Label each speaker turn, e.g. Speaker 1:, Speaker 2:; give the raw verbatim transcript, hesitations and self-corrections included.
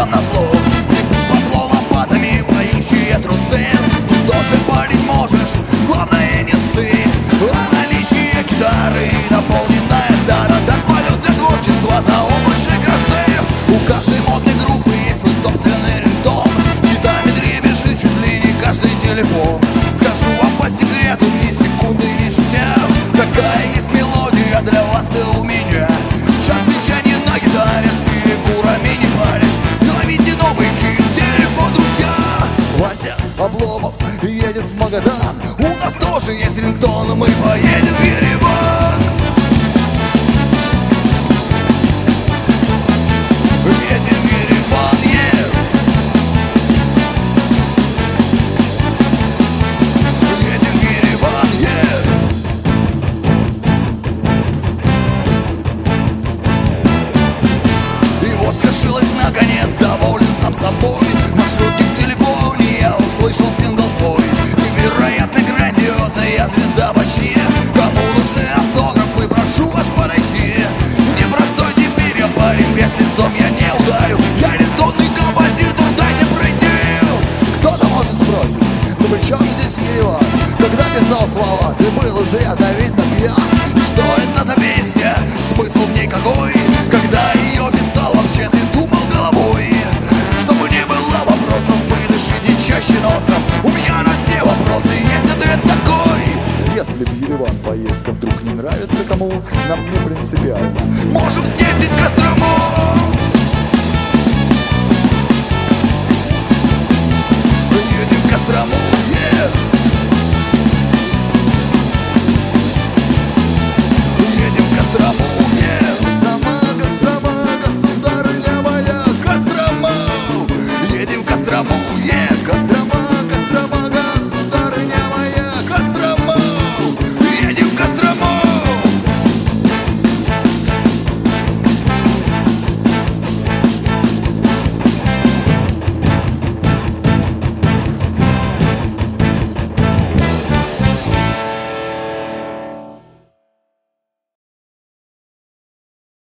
Speaker 1: нам назло. Не помогло лопатами поющие трусы. Тут тоже парень можешь, главное не ссы. А наличие гитары и наполненная тара даст полет для творчества за облачной красы. У каждой модной группы есть свой собственный рингтон. Хитами дребезжит чуть ли не каждый телефон. Скажу вам по секрету, ни секунды не шутя, такая есть мелодия для вас и у меня. Час плеча на гитаре, с перекурами не парясь. Ловите новый хит, телефон, друзья. Вася Обломов едет в Магадан. У нас тоже есть рингтон, мы поедем в Ереван. Едем в Ереван, yeah. Едем в Ереван, yeah. И вот свершилось наконец, доволен сам собой. Маршрутки в телефоне, я услышал сингл свой. Невероятно грандиозная я звезда вообще. Кому нужны автографы, прошу вас подойти. Непростой теперь я парень, без лицом я не ударю. Я рингтонный композитор, дайте пройти. Кто-то может спросить, ну при чем здесь Ереван? Когда писал слова, ты был изрядно видно пьян. И что это за песня? Смысл в ней какой? Когда ее писал, вообще ты думал головой? Чтобы не было вопросов, выдышите чаще носом. У меня на все вопросы есть ответ такой. Если в Ереван поездка вдруг не нравится кому, нам не принципиально. Можем съездить